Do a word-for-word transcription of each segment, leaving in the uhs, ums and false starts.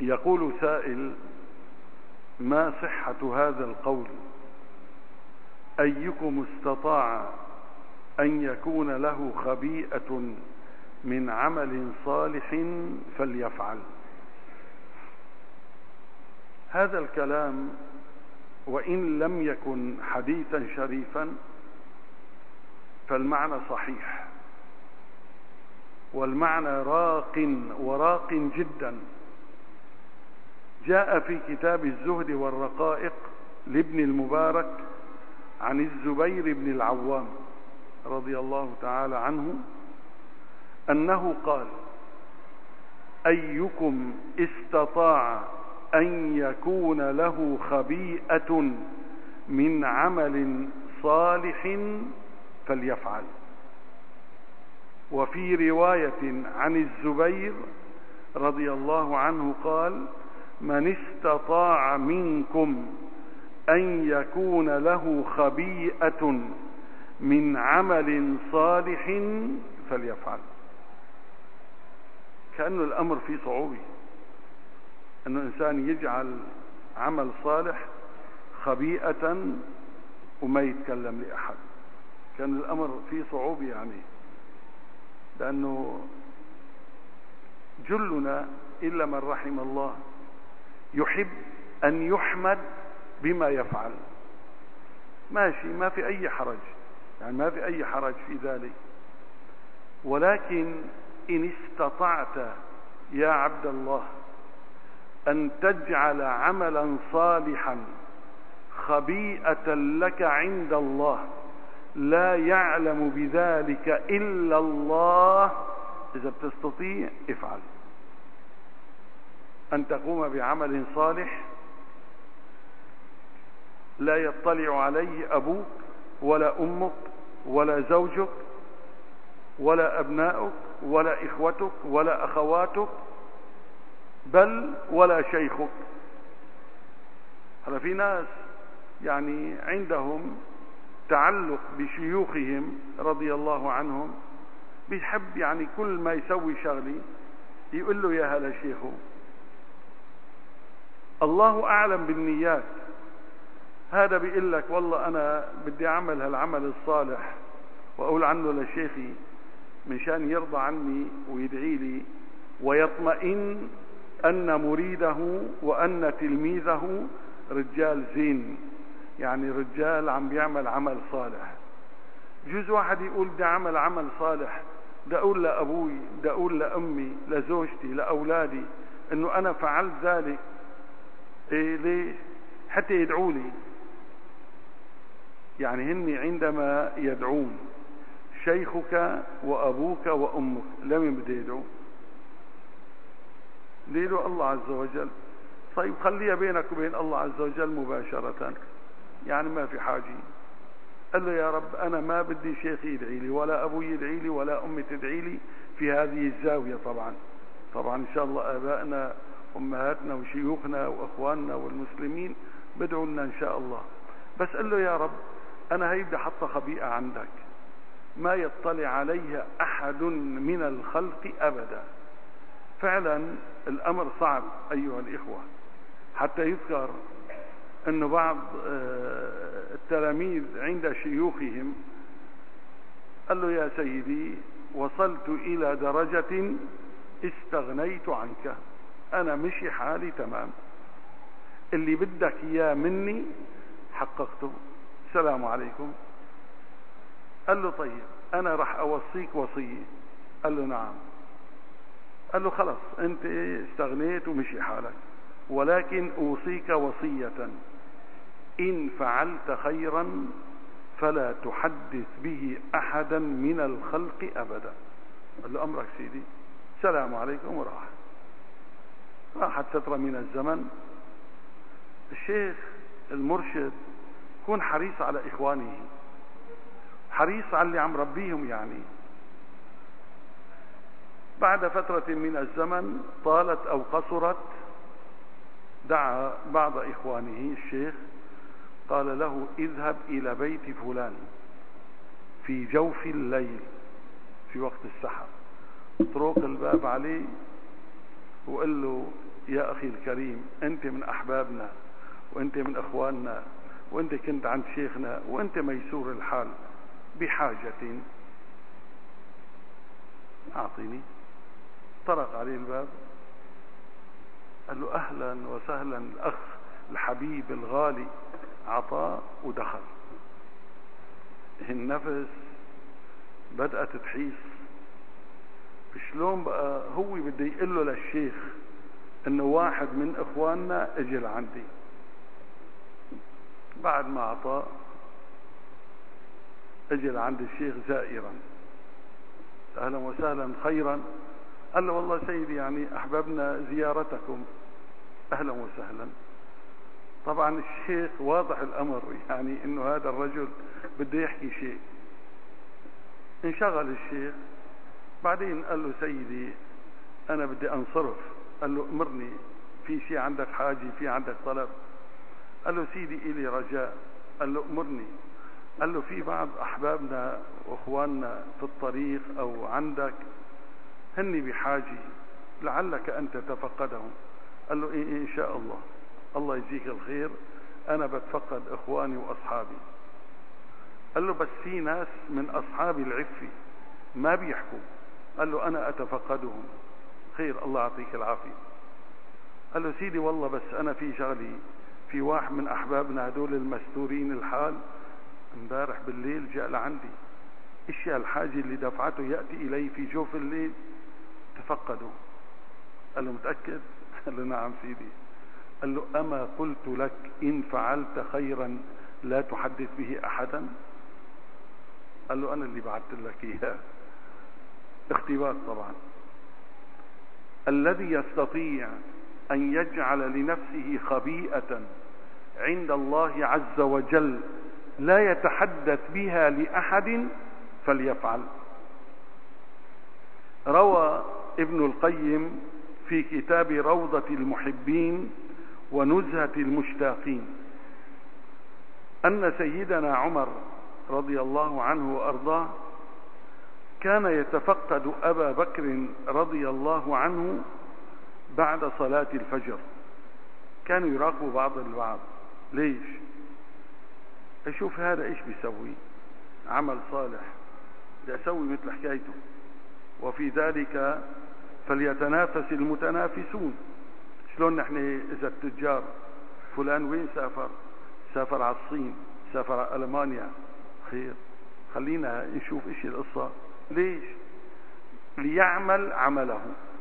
يقول سائل: ما صحة هذا القول؟ أيكم استطاع أن يكون له خبيئة من عمل صالح فليفعل. هذا الكلام وإن لم يكن حديثا شريفا فالمعنى صحيح، والمعنى راق وراق جدا. جاء في كتاب الزهد والرقائق لابن المبارك عن الزبير بن العوام رضي الله تعالى عنه أنه قال: أيكم استطاع أن يكون له خبيئة من عمل صالح فليفعل. وفي رواية عن الزبير رضي الله عنه قال: من استطاع منكم أن يكون له خبيئة من عمل صالح فليفعل. كأنه الأمر فيه صعوبة، أنه إنسان يجعل عمل صالح خبيئة وما يتكلم لأحد. كان الأمر فيه صعوبة يعني، لأنه جلنا إلا من رحم الله يحب أن يحمد بما يفعل. ماشي، ما في أي حرج، يعني ما في أي حرج في ذلك. ولكن إن استطعت يا عبد الله أن تجعل عملا صالحا خبيئة لك عند الله لا يعلم بذلك إلا الله، إذا بتستطيع افعل. أن تقوم بعمل صالح لا يطلع عليه أبوك ولا أمك ولا زوجك ولا أبناؤك ولا إخوتك ولا أخواتك، بل ولا شيخك. هذا في ناس يعني عندهم تعلق بشيوخهم رضي الله عنهم، بيحب يعني كل ما يسوي شغلي يقول له يا هلا شيخه. الله أعلم بالنيات. هذا بيقول لك والله أنا بدي أعمل هالعمل الصالح وأقول عنه لشيخي مشان يرضى عني ويدعي لي ويطمئن أن مريده وأن تلميذه رجال زين، يعني رجال عم بيعمل عمل صالح. جوز واحد يقول بدي أعمل عمل صالح، بدي أقول لأبوي، بدي أقول لأمي، لزوجتي، لأولادي إنه أنا فعلت ذلك. إيه ليه؟ حتى يدعوا لي. يعني هن عندما يدعون شيخك وأبوك وأمك لمن بده يدعو؟ ليلو الله عز وجل. طيب خليها بينك وبين الله عز وجل مباشرة، يعني ما في حاجة. قال له يا رب أنا ما بدي شيخي يدعي لي ولا أبوي يدعي لي ولا أمي تدعي لي في هذه الزاوية. طبعا طبعا إن شاء الله آبائنا وأمهاتنا وشيوخنا وأخواننا والمسلمين بدعوا لنا إن شاء الله. بس قال له يا رب أنا هيدا حط خبيئة عندك ما يطلع عليها أحد من الخلق أبدا. فعلا الأمر صعب أيها الإخوة، حتى يذكر أن بعض التلاميذ عند شيوخهم قال له يا سيدي وصلت إلى درجة استغنيت عنك، أنا مشي حالي تمام، اللي بدك إياه مني حققته، السلام عليكم. قال له طيب أنا رح أوصيك وصية. قال له نعم. قال له خلص أنت استغنيت ومشي حالك، ولكن أوصيك وصية: إن فعلت خيرا فلا تحدث به أحدا من الخلق أبدا. قال له أمرك سيدي، السلام عليكم. وراح راحت فترة من الزمن. الشيخ المرشد يكون حريص على إخوانه، حريص على اللي عم ربيهم. يعني بعد فترة من الزمن طالت أو قصرت دعا بعض إخوانه الشيخ، قال له اذهب إلى بيت فلان في جوف الليل في وقت السحر، اطرق الباب عليه وقال له يا أخي الكريم أنت من أحبابنا وأنت من إخواننا وأنت كنت عند شيخنا وأنت ميسور الحال بحاجة أعطيني. طرق عليه الباب قال له أهلا وسهلا الأخ الحبيب الغالي، عطاء ودخل. النفس بدأت تحيس شلون بقى هو بده يقول له للشيخ انه واحد من اخواننا اجي لعندي. بعد ما عطاء اجي لعند الشيخ زائرا، اهلا وسهلا خيرا. قال له والله سيدي يعني احببنا زيارتكم. اهلا وسهلا. طبعا الشيخ واضح الامر يعني انه هذا الرجل بده يحكي شيء. انشغل الشيخ. بعدين قال له سيدي انا بدي انصرف. قال له امرني، في شيء عندك حاجة، في عندك طلب؟ قال له سيدي الي رجاء. قال له امرني. قال له في بعض احبابنا واخواننا في الطريق او عندك هني بحاجة لعلك ان تتفقدهم. قال له إيه ان شاء الله، الله يجزيك الخير، انا بتفقد اخواني واصحابي. قال له بس في ناس من اصحابي العفي ما بيحكوا. قال له انا اتفقدهم. خير الله يعطيك العافية. قال له سيدي والله بس انا في شغلي، في واحد من احبابنا هدول المستورين الحال امبارح بالليل جاء لعندي، ايش الحاجة اللي دفعته يأتي الي في جوف الليل؟ تفقدوا. قال له متأكد؟ قال له نعم سيدي. قال له اما قلت لك ان فعلت خيرا لا تحدث به احدا؟ قال له انا اللي بعثت لك اياه. اختبار طبعا. الذي يستطيع ان يجعل لنفسه خبيئة عند الله عز وجل لا يتحدث بها لأحد فليفعل. روى ابن القيم في كتاب روضة المحبين ونزهة المشتاقين أن سيدنا عمر رضي الله عنه وأرضاه كان يتفقد أبا بكر رضي الله عنه بعد صلاة الفجر. كانوا يراقبوا بعض البعض. ليش؟ اشوف هذا ايش بيسوي، عمل صالح، بدي اسوي مثل حكايته. وفي ذلك فليتنافس المتنافسون. شلون نحن اذا التجار فلان وين سافر؟ سافر على الصين، سافر على المانيا. خير خلينا نشوف ايش القصة. ليش؟ ليعمل عمله.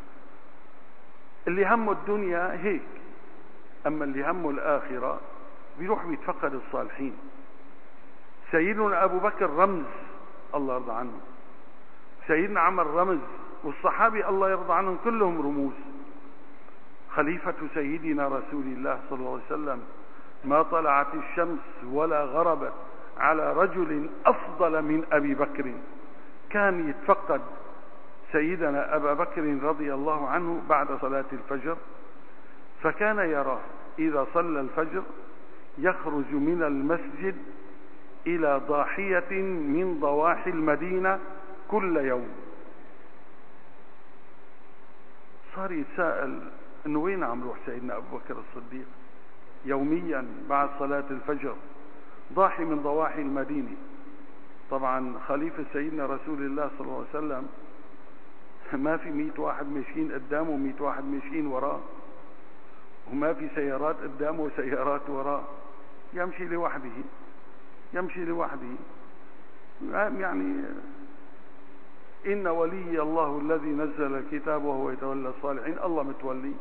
اللي همه الدنيا هيك، اما اللي همه الاخرة بيروح بيتفقد الصالحين. سيدنا ابو بكر رمز الله يرضى عنه، سيدنا عمر رمز، والصحابي الله يرضى عنهم كلهم رموز. خليفة سيدنا رسول الله صلى الله عليه وسلم ما طلعت الشمس ولا غربت على رجل افضل من ابي بكر. كان يتفقد سيدنا ابا بكر رضي الله عنه بعد صلاة الفجر، فكان يرى اذا صلى الفجر يخرج من المسجد الى ضاحية من ضواحي المدينة كل يوم. صار يتساءل انه وين عم روح سيدنا ابو بكر الصديق يوميا بعد صلاة الفجر ضاحي من ضواحي المدينة. طبعا خليفة سيدنا رسول الله صلى الله عليه وسلم ما في مئة واحد ماشيين قدامه ومئة واحد ماشيين وراه، وما في سيارات قدامه وسيارات وراه، يمشي لوحده يمشي لوحده. يعني إن ولي الله الذي نزل الكتاب وهو يتولى الصالحين، الله متولي.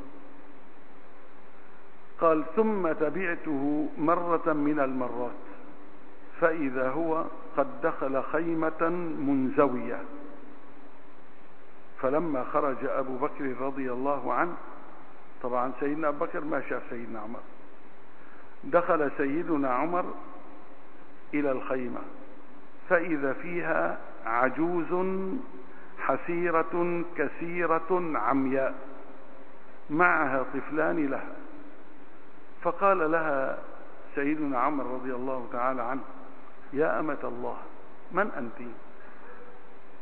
قال ثم تبعته مرة من المرات فإذا هو قد دخل خيمة منزوية. فلما خرج أبو بكر رضي الله عنه، طبعا سيدنا أبو بكر ما شاف سيدنا عمر، دخل سيدنا عمر إلى الخيمة فإذا فيها عجوز حسيرة كثيرة عمياء معها طفلان لها. فقال لها سيدنا عمر رضي الله تعالى عنه يا أمة الله من أنت؟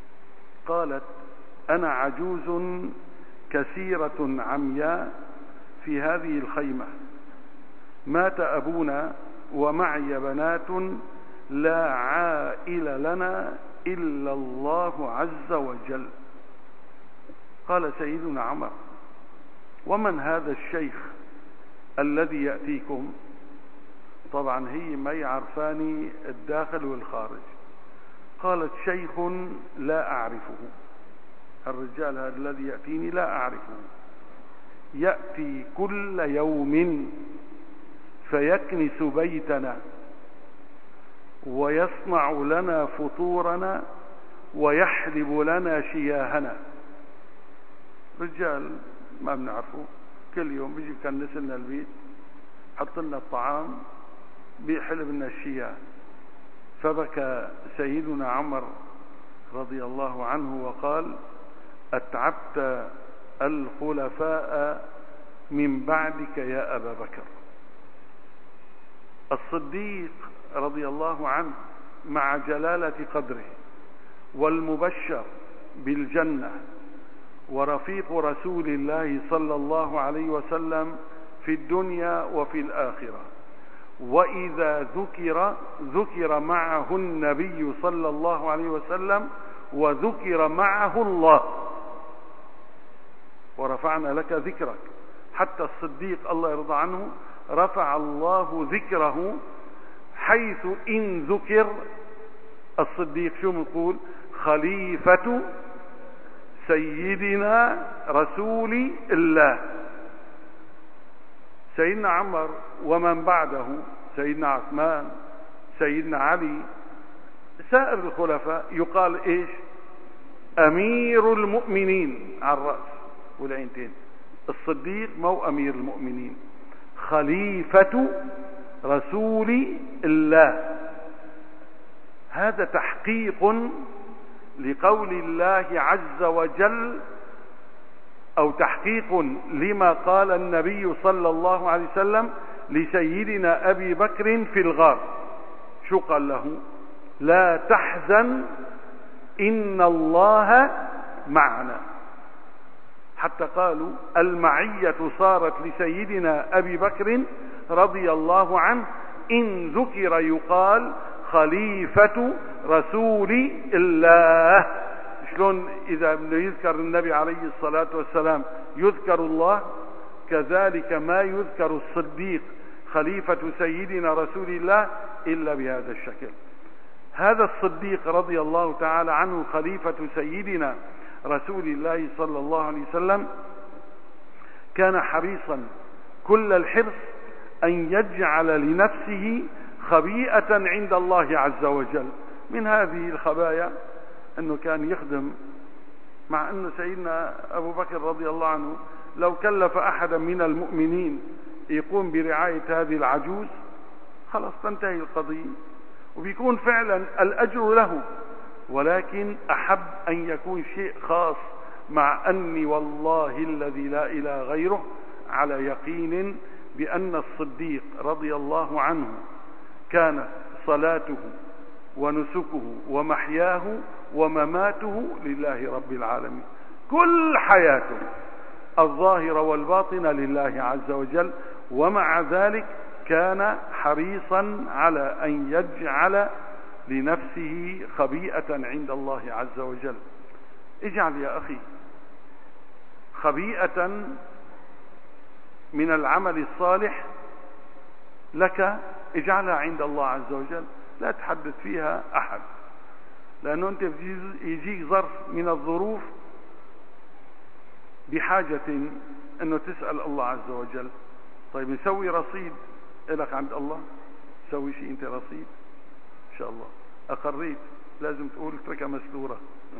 قالت أنا عجوز كثيرة عمياء في هذه الخيمة: مات أبونا ومعي بنات لا عائل لنا إلا الله عز وجل. قال سيدنا عمر: ومن هذا الشيخ الذي يأتيكم؟ طبعا هي ما يعرفاني الداخل والخارج. قالت: شيخ لا أعرفه، الرجال هذا الذي يأتيني لا أعرفه، يأتي كل يوم فيكنس بيتنا ويصنع لنا فطورنا ويحلب لنا شياهنا. رجال ما بنعرفه، كل يوم بيجي يكنس لنا البيت، حط لنا الطعام، بيحلب لنا الشياه. فبكى سيدنا عمر رضي الله عنه وقال: أتعبت الخلفاء من بعدك يا أبا بكر. الصديق رضي الله عنه مع جلالة قدره والمبشر بالجنة ورفيق رسول الله صلى الله عليه وسلم في الدنيا وفي الآخرة، وإذا ذكر ذكر معه النبي صلى الله عليه وسلم وذكر معه الله. ورفعنا لك ذكرك. حتى الصديق الله يرضى عنه رفع الله ذكره، حيث إن ذكر الصديق شو بنقول؟ خليفة سيدنا رسول الله. سيدنا عمر ومن بعده، سيدنا عثمان، سيدنا علي، سائر الخلفاء، يقال ايش؟ امير المؤمنين على الرأس والعينتين. الصديق مو امير المؤمنين، خليفة رسول الله. هذا تحقيق لقول الله عز وجل، او تحقيق لما قال النبي صلى الله عليه وسلم لسيدنا ابي بكر في الغار. شو قال له؟ لا تحزن ان الله معنا. حتى قالوا المعية صارت لسيدنا ابي بكر رضي الله عنه ان ذكر يقال خليفة رسول الله. شلون إذا يذكر النبي عليه الصلاة والسلام يذكر الله، كذلك ما يذكر الصديق خليفة سيدنا رسول الله إلا بهذا الشكل. هذا الصديق رضي الله تعالى عنه خليفة سيدنا رسول الله صلى الله عليه وسلم كان حريصا كل الحرص أن يجعل لنفسه خبيئة عند الله عز وجل. من هذه الخبايا أنه كان يخدم، مع أن سيدنا أبو بكر رضي الله عنه لو كلف أحدا من المؤمنين يقوم برعاية هذه العجوز خلاص تنتهي القضية وبيكون فعلا الأجر له، ولكن أحب أن يكون شيء خاص، مع أني والله الذي لا إله غيره على يقين بأن الصديق رضي الله عنه كانت صلاته ونسكه ومحياه ومماته لله رب العالمين، كل حياته الظاهرة والباطنة لله عز وجل. ومع ذلك كان حريصا على أن يجعل لنفسه خبيئة عند الله عز وجل. اجعل يا أخي خبيئة من العمل الصالح لك، اجعلها عند الله عز وجل، لا تحدث فيها أحد، لأنه أنت يجيك ظرف من الظروف بحاجة أنه تسأل الله عز وجل. طيب نسوي رصيد لك عند الله، سوي شيء أنت رصيد إن شاء الله. أقريت لازم تقول اتركها مستورة.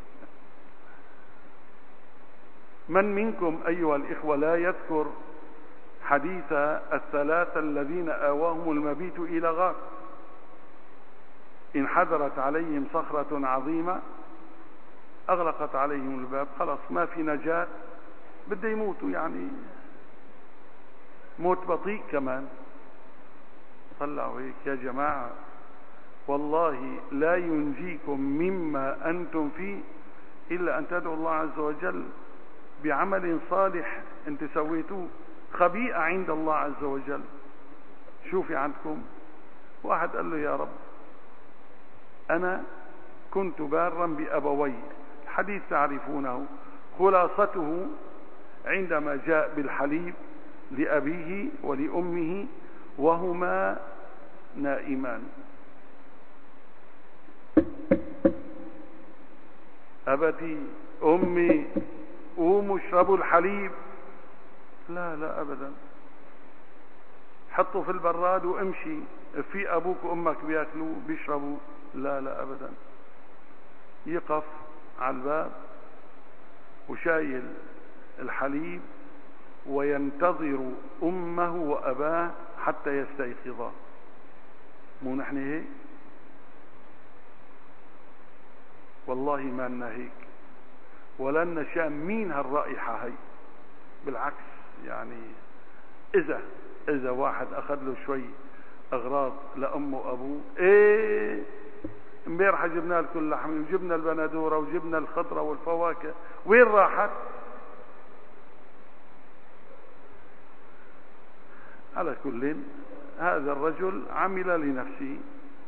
من منكم أيها الإخوة لا يذكر حديث الثلاثة الذين آواهم المبيت إلى غار انحدرت عليهم صخرة عظيمة أغلقت عليهم الباب، خلاص ما في نجاة، بده يموتوا، يعني موت بطيء كمان. طلعوا هيك يا جماعة، والله لا ينجيكم مما أنتم فيه إلا أن تدعوا الله عز وجل بعمل صالح أنت سويتوه. خبيئة عند الله عز وجل. شوفي عندكم واحد قال له يا رب أنا كنت بارا بأبوي، الحديث تعرفونه، خلاصته عندما جاء بالحليب لأبيه ولأمه وهما نائمان، أبتي أمي قوموا اشربوا الحليب، لا لا أبدا، حطوا في البراد وامشي، في أبوك وأمك بياكلوا بيشربوا، لا لا أبدا، يقف على الباب وشايل الحليب وينتظر أمه وأباه حتى يستيقظا. مو نحن هيك؟ والله ما لنا هيك، ولا لنا شامين هالرائحة هي. بالعكس يعني إذا إذا واحد أخذ له شوي أغراض لأمه وأبوه، إيه امبارح جبنا لكم لحمة وجبنا البندورة وجبنا الخضرة والفواكه، وين راحت؟ على كل هذا الرجل عمل لنفسه.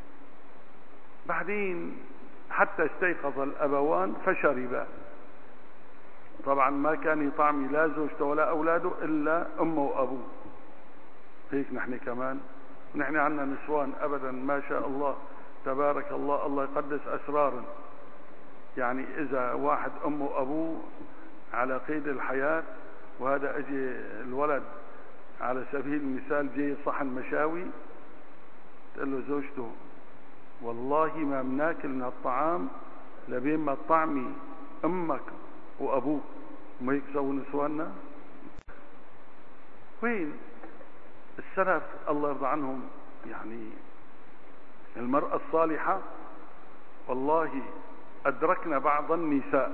بعدين حتى استيقظ الأبوان فشربا، طبعا ما كان يطعمي لا زوجته ولا أولاده إلا أمه وأبوه. هيك نحن كمان، نحن عنا نسوان أبدا ما شاء الله تبارك الله، الله يقدس أسرار. يعني إذا واحد أمه وأبوه على قيد الحياة، وهذا أجي الولد على سبيل المثال جاي صحن مشاوي، تقول له زوجته والله ما بناكل من الطعام لبين ما تطعمي أمك وأبوك. ما يكسوا نسواننا؟ وين السلف الله يرضى عنهم؟ يعني المرأة الصالحة والله أدركنا بعض النساء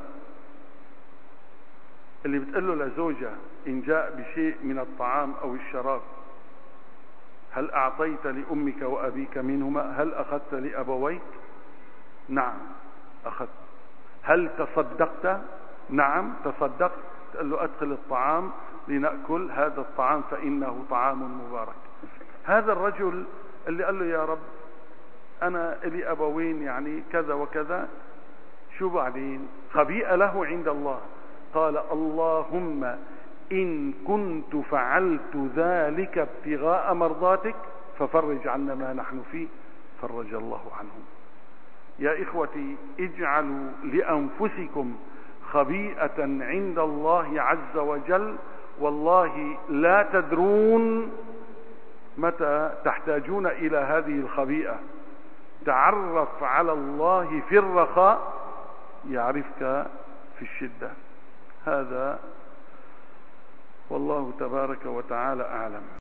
اللي بتقول له لزوجها إن جاء بشيء من الطعام أو الشراب هل أعطيت لأمك وأبيك منهما؟ هل أخذت لأبويك؟ نعم أخذت. هل تصدقت؟ نعم تصدقت. قال له أدخل الطعام لنأكل هذا الطعام فإنه طعام مبارك. هذا الرجل اللي قال له يا رب أنا لي أبوين يعني كذا وكذا، شو بعدين؟ خبيئة له عند الله، قال اللهم إن كنت فعلت ذلك ابتغاء مرضاتك ففرج عنا ما نحن فيه، فرج الله عنهم. يا إخوتي اجعلوا لأنفسكم خبيئة عند الله عز وجل، والله لا تدرون متى تحتاجون إلى هذه الخبيئة. تعرف على الله في الرخاء يعرفك في الشدة. هذا والله تبارك وتعالى أعلم.